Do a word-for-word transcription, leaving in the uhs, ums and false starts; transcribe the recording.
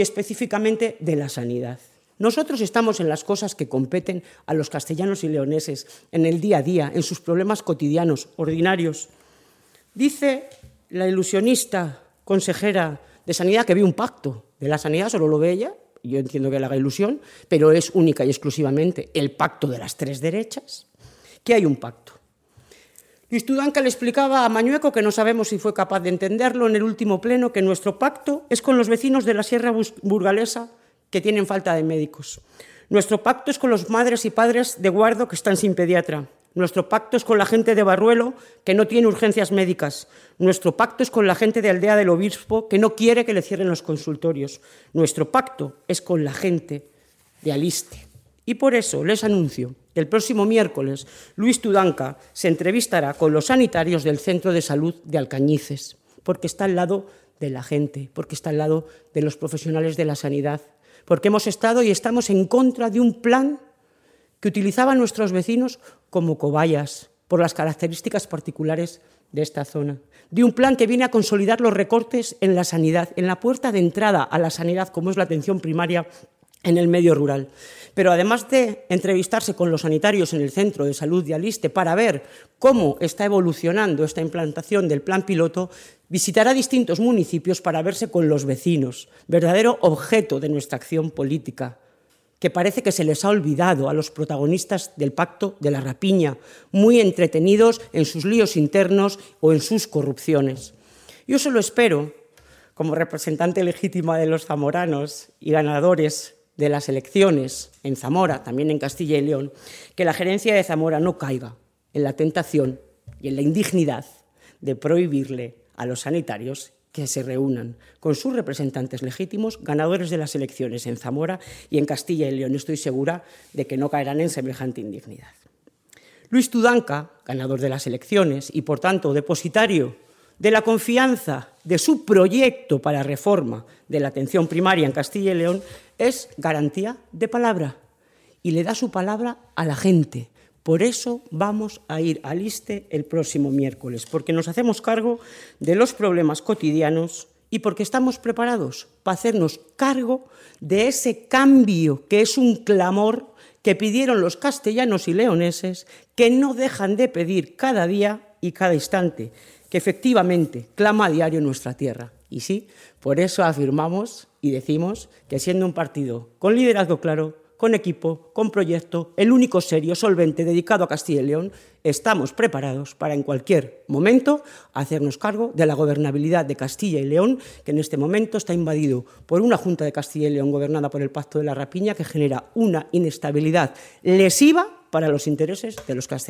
específicamente de la sanidad. Nosotros estamos en las cosas que competen a los castellanos y leoneses, en el día a día, en sus problemas cotidianos, ordinarios. Dice la ilusionista consejera de Sanidad que ve un pacto de la sanidad, solo lo ve ella, yo entiendo que le haga ilusión, pero es única y exclusivamente el pacto de las tres derechas, que hay un pacto. Luis Tudanca le explicaba a Mañueco, que no sabemos si fue capaz de entenderlo en el último pleno, que nuestro pacto es con los vecinos de la Sierra Burgalesa que tienen falta de médicos. Nuestro pacto es con los madres y padres de Guardo que están sin pediatra. Nuestro pacto es con la gente de Barruelo que no tiene urgencias médicas. Nuestro pacto es con la gente de Aldea del Obispo que no quiere que le cierren los consultorios. Nuestro pacto es con la gente de Aliste. Y por eso les anuncio que el próximo miércoles Luis Tudanca se entrevistará con los sanitarios del Centro de Salud de Alcañices, porque está al lado de la gente, porque está al lado de los profesionales de la sanidad, porque hemos estado y estamos en contra de un plan que utilizaban nuestros vecinos como cobayas por las características particulares de esta zona, de un plan que viene a consolidar los recortes en la sanidad, en la puerta de entrada a la sanidad, como es la atención primaria en el medio rural. Pero además de entrevistarse con los sanitarios en el Centro de Salud de Aliste para ver cómo está evolucionando esta implantación del plan piloto, visitará distintos municipios para verse con los vecinos, verdadero objeto de nuestra acción política, que parece que se les ha olvidado a los protagonistas del pacto de la rapiña, muy entretenidos en sus líos internos o en sus corrupciones. Yo solo espero, como representante legítima de los zamoranos y ganadores de las elecciones en Zamora, también en Castilla y León, que la gerencia de Zamora no caiga en la tentación y en la indignidad de prohibirle a los sanitarios que se reúnan con sus representantes legítimos, ganadores de las elecciones en Zamora y en Castilla y León. Estoy segura de que no caerán en semejante indignidad. Luis Tudanca, ganador de las elecciones y, por tanto, depositario de la confianza de su proyecto para reforma de la atención primaria en Castilla y León, es garantía de palabra y le da su palabra a la gente. Por eso vamos a ir a Aliste el próximo miércoles, porque nos hacemos cargo de los problemas cotidianos y porque estamos preparados para hacernos cargo de ese cambio que es un clamor que pidieron los castellanos y leoneses, que no dejan de pedir cada día y cada instante, que efectivamente clama a diario nuestra tierra. Y sí, por eso afirmamos y decimos que siendo un partido con liderazgo claro, con equipo, con proyecto, el único serio, solvente, dedicado a Castilla y León, estamos preparados para en cualquier momento hacernos cargo de la gobernabilidad de Castilla y León, que en este momento está invadido por una Junta de Castilla y León gobernada por el Pacto de la Rapiña, que genera una inestabilidad lesiva para los intereses de los castellanos.